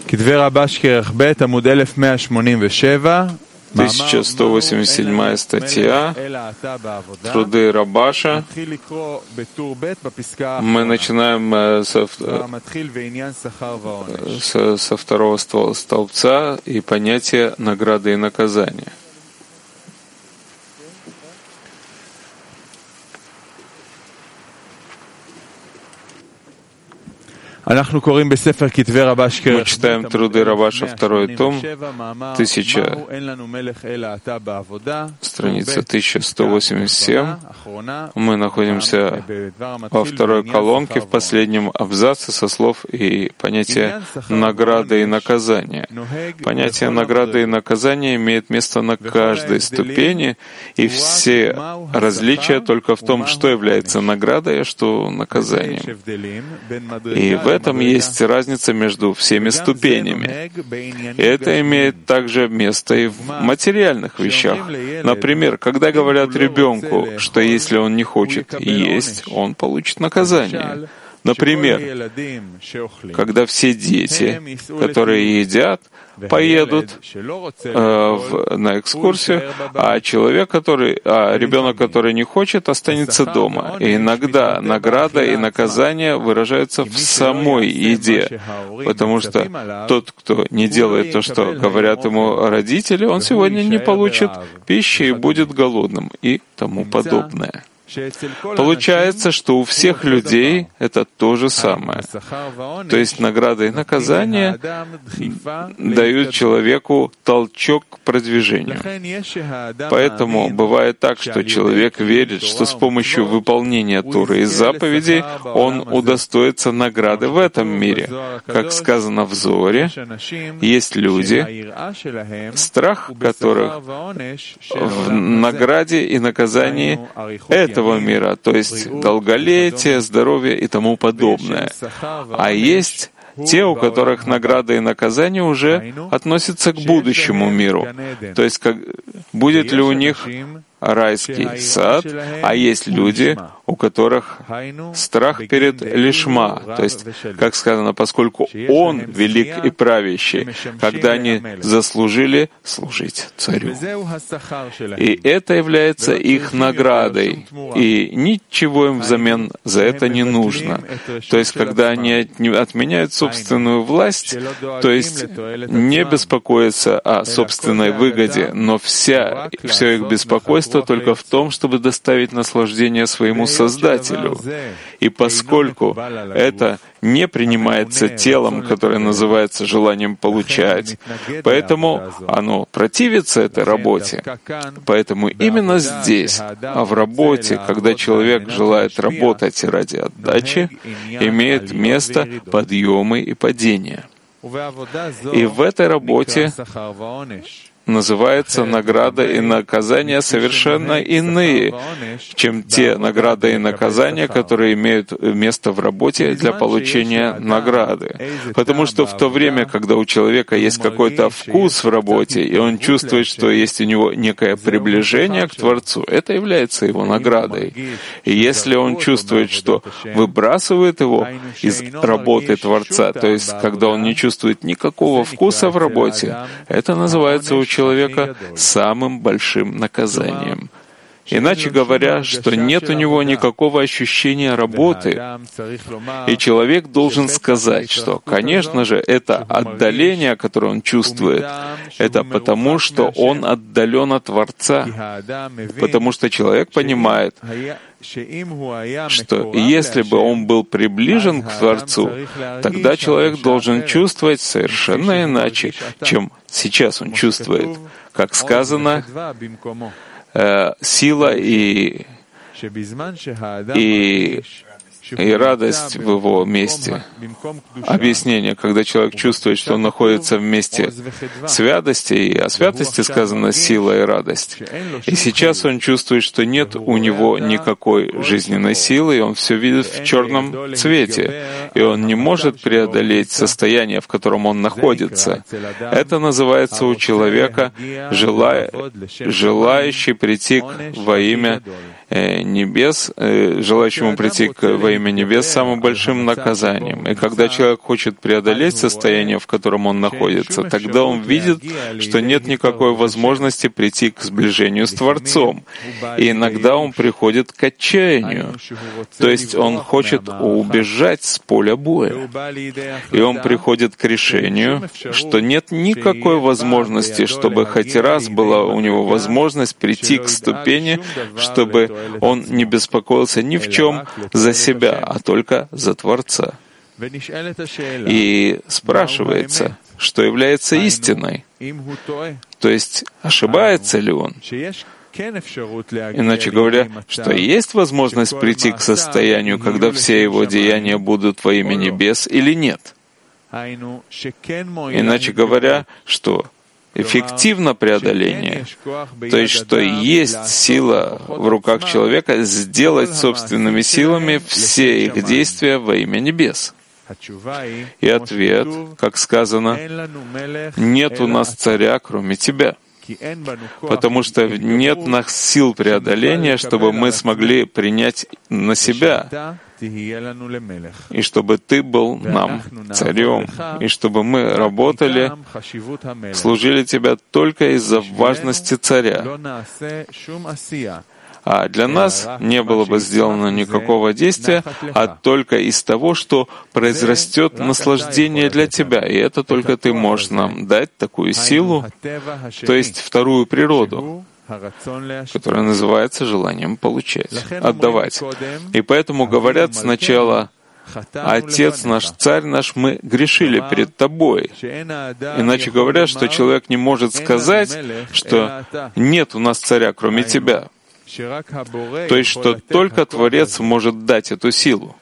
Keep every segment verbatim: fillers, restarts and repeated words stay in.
тысяча сто восемьдесят седьмая статья, труды Рабаша. Мы начинаем со, со, со второго столбца и понятие награды и наказания. Мы читаем труды Рабаша, второй том, тысяча, страница тысяча сто восемьдесят семь. Мы находимся во второй колонке, в последнем абзаце со слов и понятия награды и наказания. Понятие награды и наказания имеет место на каждой ступени, и все различия только в том, что является наградой, а что наказанием. И в В этом есть разница между всеми ступенями. И это имеет также место и в материальных вещах. Например, когда говорят ребенку, что если он не хочет есть, он получит наказание. Например, когда все дети, которые едят, поедут э, в, на экскурсию, а человек, который, а ребенок, который не хочет, останется дома. И иногда награда и наказание выражаются в самой еде, потому что тот, кто не делает то, что говорят ему родители, он сегодня не получит пищи и будет голодным и тому подобное. Получается, что у всех людей это то же самое. То есть награда и наказание дают человеку толчок к продвижению. Поэтому бывает так, что человек верит, что с помощью выполнения Торы и заповедей он удостоится награды в этом мире. Как сказано в Зоре, есть люди, страх которых в награде и наказании этого мира, то есть долголетие, здоровье и тому подобное. А есть те, у которых награда и наказание уже относятся к будущему миру. То есть, как, будет ли у них райский сад, а есть люди, у которых страх перед лишма, то есть, как сказано, поскольку Он велик и правящий, когда они заслужили служить царю. И это является их наградой, и ничего им взамен за это не нужно. То есть, когда они отменяют собственную власть, то есть не беспокоятся о собственной выгоде, но вся, все их беспокойство только в том, чтобы доставить наслаждение своему Создателю. И поскольку это не принимается телом, которое называется желанием получать, поэтому оно противится этой работе. Поэтому именно здесь, а в работе, когда человек желает работать ради отдачи, имеет место подъемы и падения. И в этой работе называется награда и наказание совершенно иные, чем те награды и наказания, которые имеют место в работе для получения награды. Потому что в то время, когда у человека есть какой-то вкус в работе, и он чувствует, что есть у него некое приближение к Творцу, это является его наградой. И если он чувствует, что выбрасывает его из работы Творца, то есть когда он не чувствует никакого вкуса в работе, это называется у человека самым большим наказанием. Иначе говоря, что нет у него никакого ощущения работы, и человек должен сказать, что, конечно же, это отдаление, которое он чувствует, это потому, что он отдален от Творца, потому что человек понимает, что если бы он был приближен к Творцу, тогда человек должен чувствовать совершенно иначе, чем сейчас он чувствует. Как сказано, э, сила и, и и радость в его месте. Объяснение, когда человек чувствует, что он находится в месте святости, и о святости сказано сила и радость. И сейчас он чувствует, что нет у него никакой жизненной силы, и он все видит в черном цвете. и он не может преодолеть состояние, в котором он находится. Это называется у человека желая, желающий прийти во имя небес, желающему прийти во имя небес самым большим наказанием. И когда человек хочет преодолеть состояние, в котором он находится, тогда он видит, что нет никакой возможности прийти к сближению с Творцом. И иногда он приходит к отчаянию. То есть он хочет убежать с поля боя. И он приходит к решению, что нет никакой возможности, чтобы хоть раз была у него возможность прийти к ступени, чтобы он не беспокоился ни в чем за себя, а только за Творца. И спрашивается, что является истиной, то есть ошибается ли он. Иначе говоря, что есть возможность прийти к состоянию, когда все его деяния будут во имя небес, или нет. Иначе говоря, что эффективно преодоление, то есть что есть сила в руках человека сделать собственными силами все их действия во имя небес. И ответ, как сказано, «Нет у нас царя, кроме тебя». Потому что нет у нас сил преодоления, чтобы мы смогли принять на себя, и чтобы ты был нам царем, и чтобы мы работали, служили тебя только из-за важности царя. А для нас не было бы сделано никакого действия, а только из того, что произрастет наслаждение для тебя. И это только ты можешь нам дать такую силу, то есть вторую природу, которая называется желанием получать, отдавать. И поэтому говорят сначала: «Отец наш, Царь наш, мы грешили перед Тобой». Иначе говоря, что человек не может сказать, что «нет у нас царя, кроме Тебя». То есть, что только Творец может дать эту силу.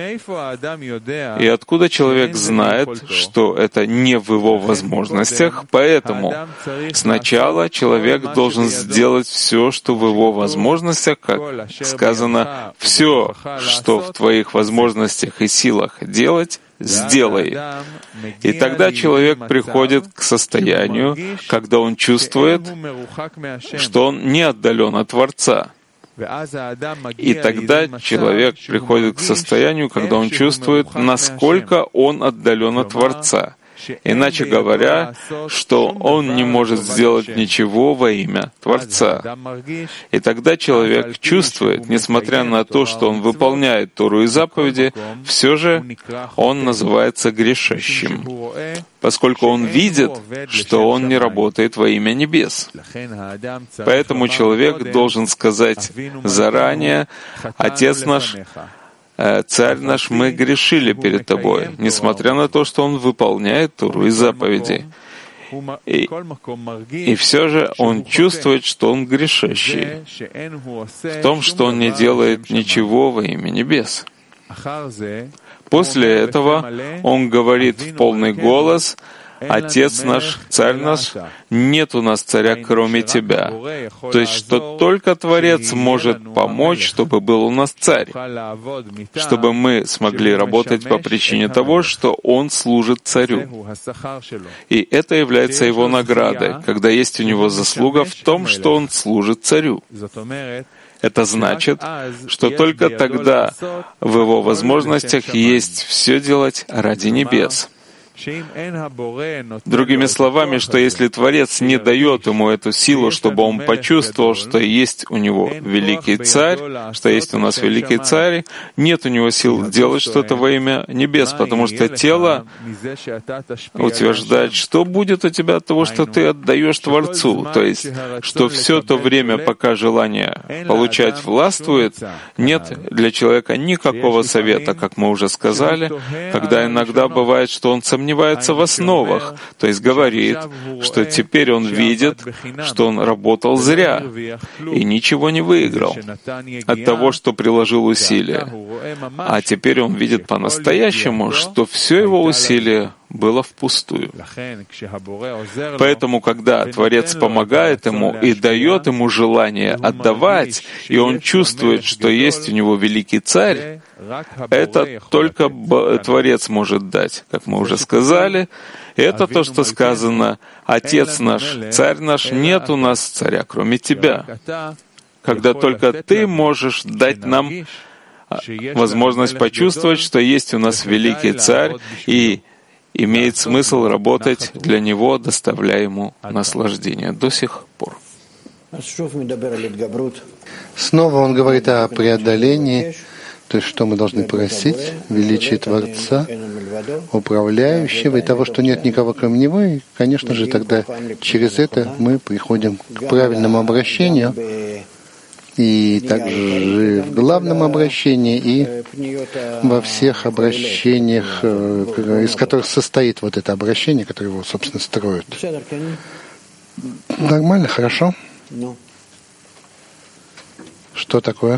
И откуда человек знает, что это не в его возможностях, поэтому сначала человек должен сделать все, что в его возможностях, как сказано, все, что в твоих возможностях и силах делать, сделай. И тогда человек приходит к состоянию, когда он чувствует, что он не отдален от Творца. И тогда человек приходит к состоянию, когда он чувствует, насколько он отдален от Творца. Иначе говоря, что он не может сделать ничего во имя Творца. И тогда человек чувствует, несмотря на то, что он выполняет Тору и заповеди, все же он называется грешащим, поскольку он видит, что он не работает во имя небес. Поэтому человек должен сказать заранее: «Отец наш, Царь наш, мы грешили перед Тобой», несмотря на то, что он выполняет Тору и заповеди. И, и все же он чувствует, что он грешащий, в том, что он не делает ничего во имя небес. После этого он говорит в полный голос: «Отец наш, Царь наш, нет у нас царя, кроме Тебя». То есть, что только Творец может помочь, чтобы был у нас царь, чтобы мы смогли работать по причине того, что он служит царю. И это является его наградой, когда есть у него заслуга в том, что он служит царю. Это значит, что только тогда в его возможностях есть все делать ради небес. Другими словами, что если Творец не дает ему эту силу, чтобы он почувствовал, что есть у него великий царь, что есть у нас великий царь, нет у него сил делать что-то во имя небес, потому что тело утверждает, что будет у тебя от того, что ты отдаешь Творцу. То есть, что все то время, пока желание получать властвует, нет для человека никакого совета, как мы уже сказали, когда иногда бывает, что он сомневается, сомневается в основах, то есть говорит, что теперь он видит, что он работал зря и ничего не выиграл от того, что приложил усилия. А теперь он видит по-настоящему, что все его усилия было впустую. Поэтому, когда Творец помогает ему и дает ему желание отдавать, и он чувствует, что есть у него великий царь, Это только Творец может дать, как мы уже сказали. Это то, что сказано: «Отец наш, царь наш, нет у нас царя, кроме тебя». Когда только ты можешь дать нам возможность почувствовать, что есть у нас великий царь, и имеет смысл работать для него, доставляя ему наслаждение до сих пор. Снова он говорит о преодолении, то есть что мы должны просить, величие Творца, управляющего, и того, что нет никого кроме Него, и, конечно же, тогда через это мы приходим к правильному обращению, и также в главном обращении, и во всех обращениях, из которых состоит вот это обращение, которое его, собственно, строит. Нормально, хорошо? Что такое?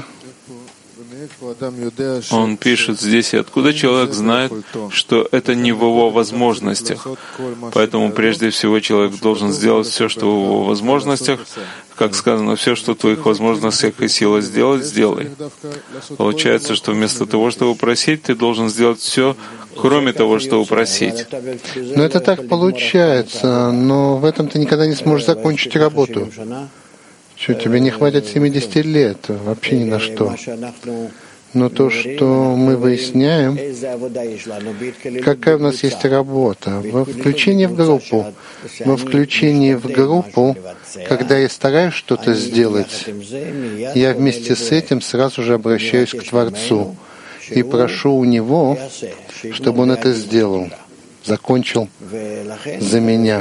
Он пишет здесь, и откуда человек знает, что это не в его возможностях. Поэтому прежде всего человек должен сделать все, что в его возможностях. Как сказано, все, что в твоих возможностях и сила сделать, сделай. Получается, что вместо того, чтобы просить, ты должен сделать все, кроме того, чтобы просить. Но это так получается, но в этом ты никогда не сможешь закончить работу. Что, тебе не хватит семидесяти лет, вообще ни на что. Но то, что мы выясняем, какая у нас есть работа, во включении в группу, во включении в группу, когда я стараюсь что-то сделать, я вместе с этим сразу же обращаюсь к Творцу и прошу у Него, чтобы Он это сделал, закончил за меня.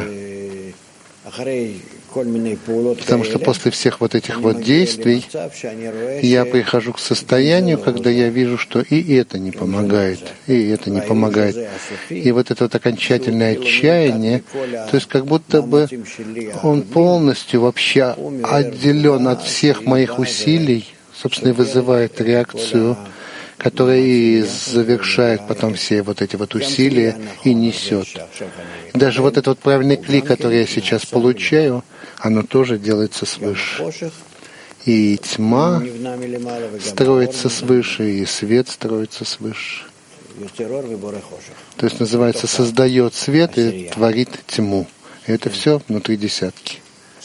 Потому что после всех вот этих вот действий я прихожу к состоянию, когда я вижу, что и это не помогает, и это не помогает. И вот это вот окончательное отчаяние, то есть как будто бы он полностью вообще отделен от всех моих усилий, собственно, и вызывает реакцию, которая и завершает потом все вот эти вот усилия и несет. Даже вот этот вот правильный клик, который я сейчас получаю, оно тоже делается свыше. И тьма строится свыше, и свет строится свыше. То есть называется «создает свет и творит тьму». И это все внутри десятки.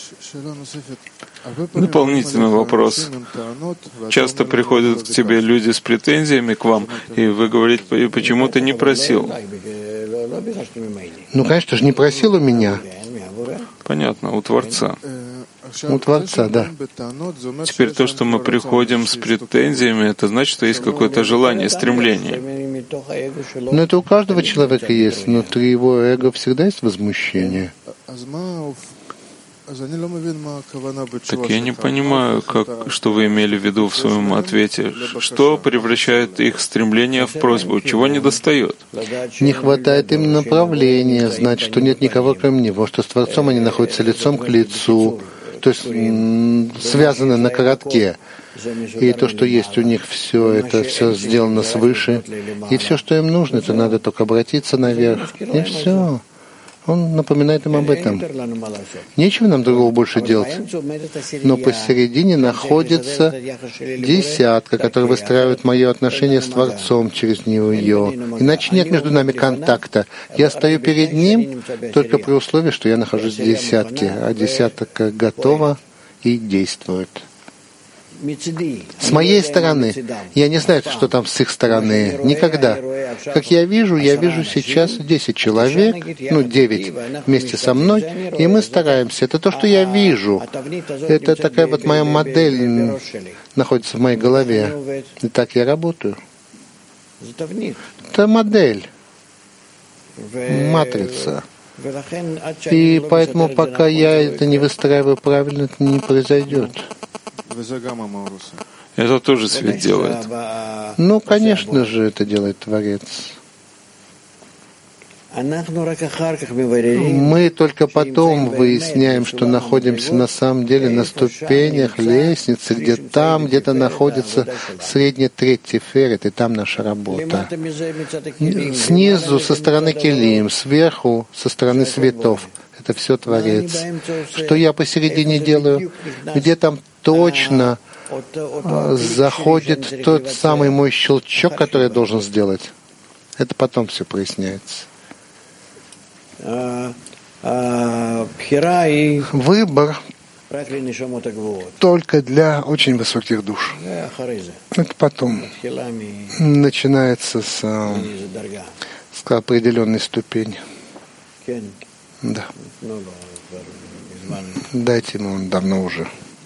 Дополнительный вопрос. Часто приходят к тебе люди с претензиями к вам, и вы говорите, почему ты не просил? Ну, конечно же, не просил у меня. Понятно, у Творца. У Творца, да. Теперь то, что мы приходим с претензиями, это значит, что есть какое-то желание, стремление. Но это у каждого человека есть. Внутри его эго всегда есть возмущение. Так я не понимаю, как, что вы имели в виду в своем ответе. Что превращает их стремление в просьбу? Чего не достает? Не хватает им направления, знать, что нет никого кроме Него, что с Творцом они находятся лицом к лицу, то есть связаны на коротке. И то, что есть у них, все это все сделано свыше. И все, что им нужно, это надо только обратиться наверх. И все. Он напоминает им об этом. Нечего нам другого больше делать. Но посередине находится десятка, которая выстраивает мое отношение с Творцом через нее. Иначе нет между нами контакта. Я стою перед Ним только при условии, что я нахожусь в десятке, а десятка готова и действует. С моей стороны, я не знаю, что там с их стороны, никогда. Как я вижу, я вижу сейчас десять человек, ну, девять вместе со мной, и мы стараемся. Это то, что я вижу. Это такая вот моя модель находится в моей голове. И так я работаю. Это модель, матрица. И поэтому, пока я это не выстраиваю правильно, это не произойдет. Это тоже свет делает. Ну, конечно же, это делает Творец. Мы только потом выясняем, что находимся на самом деле на ступенях лестницы, где там где-то находится средняя треть Тиферет, и там наша работа. Снизу, со стороны Келим, сверху, со стороны светов. Это все Творец. Что я посередине делаю? Где там точно заходит тот самый мой щелчок, который я должен сделать. Это потом все проясняется. Выбор только для очень высоких душ. Это потом начинается с, с определенной ступени. Да. Дайте ему, он давно уже.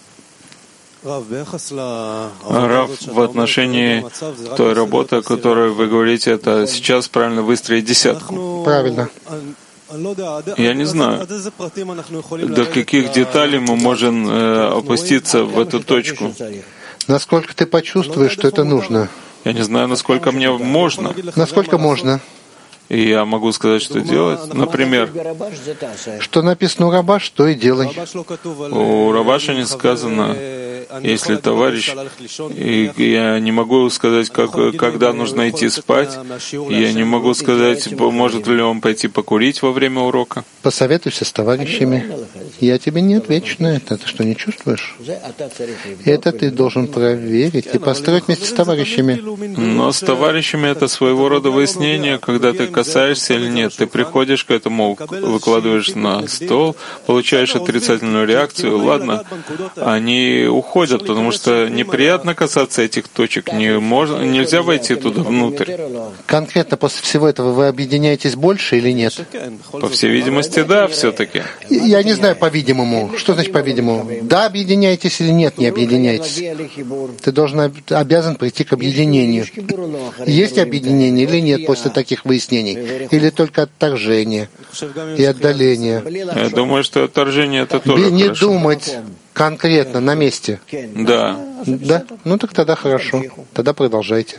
Рав, в отношении той работы, о которой вы говорите, это сейчас правильно выстроить десятку. Правильно. Я не знаю, до каких деталей мы можем э, опуститься в эту точку. Насколько ты почувствуешь, что это нужно? Я не знаю, насколько мне можно. Насколько можно? И я могу сказать, что делать. Например, что написано у Рабаш, то и делай. У Рабаша не сказано, если товарищ, и я не могу сказать, как, когда нужно идти спать, я не могу сказать, может ли он пойти покурить во время урока. Посоветуйся с товарищами. Я тебе не отвечу на это. Ты что, не чувствуешь? Это ты должен проверить и построить вместе с товарищами. Но с товарищами это своего рода выяснение, когда ты касаешься или нет. Ты приходишь к этому, выкладываешь на стол, получаешь отрицательную реакцию, ладно, они уходят, потому что неприятно касаться этих точек, не можно, нельзя войти туда внутрь. Конкретно после всего этого вы объединяетесь больше или нет? По всей видимости, да, все-таки. Я не знаю, по-видимому. Что значит по-видимому? Да, объединяетесь или нет, не объединяетесь. Ты должен, обязан прийти к объединению. Есть объединение или нет после таких выяснений? Или только отторжение и отдаление? Я думаю, что отторжение — это тоже не хорошо. Думать конкретно на месте. Да. Да? Ну так тогда хорошо. Тогда продолжайте.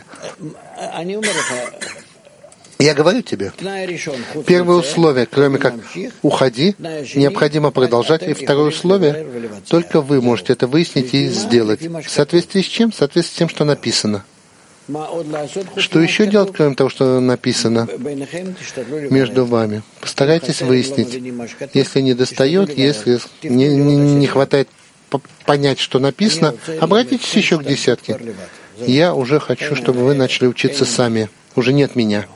Я говорю тебе, первое условие, кроме как «уходи», необходимо продолжать. И второе условие, только вы можете это выяснить и сделать. В соответствии с чем? В соответствии с тем, что написано. Что еще делать, кроме того, что написано между вами? Постарайтесь выяснить. Если не достает, если не, не, не хватает понять, что написано, обратитесь еще к десятке. Я уже хочу, чтобы вы начали учиться сами. Уже нет меня.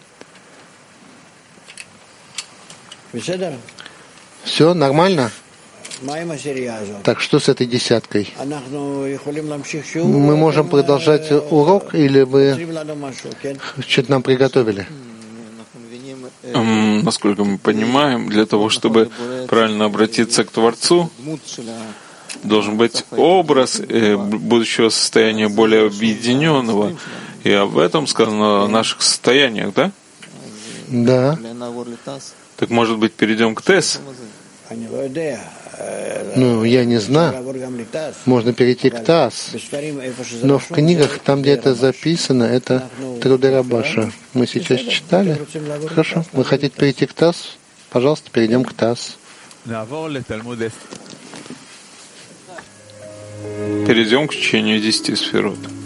Все нормально? Так что с этой десяткой? Мы можем продолжать урок, или вы что-то нам приготовили? Um, насколько мы понимаем, для того, чтобы правильно обратиться к Творцу, должен быть образ э, будущего состояния более объединенного. И об этом сказано в наших состояниях, да? Да. Так, может быть, перейдем к ТЭС? Ну, я не знаю. Можно перейти к ТАСС. Но в книгах, там, где это записано, это труды Рабаша. Мы сейчас читали. Хорошо. Вы хотите перейти к ТАСС? Пожалуйста, перейдем к ТАСС. Перейдем к учению десяти сферот.